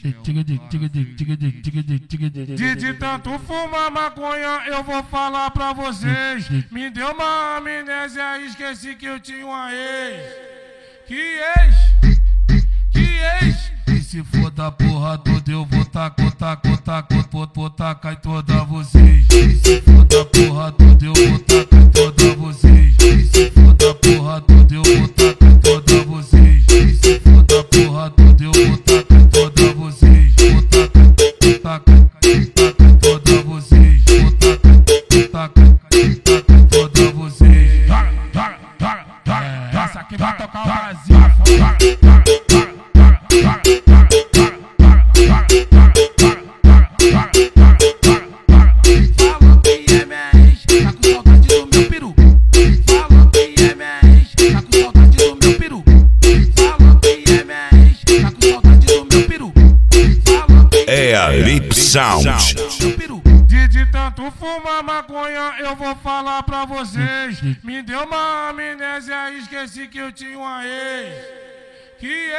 De tanto fumar maconha, eu vou falar pra vocês. Me deu uma amnésia, esqueci que eu tinha uma ex. Que ex? E se for da porra toda, eu vou tacar em toda vocês. E se for da porra toda, eu vou tacar em toda vocês. E se for da porra toda, eu vou tacar em toda vocês. E se for da porra toda, eu vou tacar em toda vocês. Vou tacar em toda vocês. Vou tacar em toda vocês. Essa aqui vai tocar o Brasil. É a Lip Sound. De tanto fumar maconha, eu vou falar pra vocês. Me deu uma amnésia, esqueci que eu tinha uma ex. Que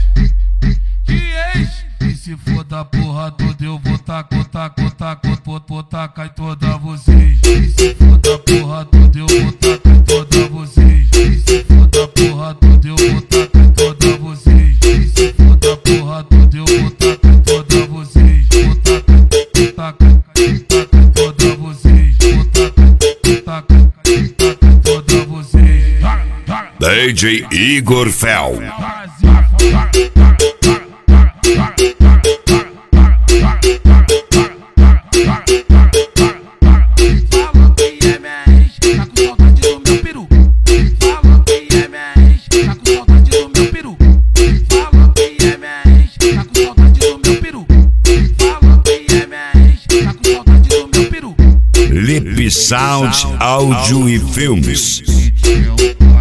ex? E se for da porra toda, eu vou tacar em toda vocês. E se for da porra toda, eu vou tacar em toda vocês. E se for da porra toda, eu vou tacar em toda vocês. E se for da porra toda, eu vou tacar em toda vocês. Vou tacar em toda vocês. Vou tacar em toda vocês. DJ Igor Fel. Lip Sound, áudio e filmes.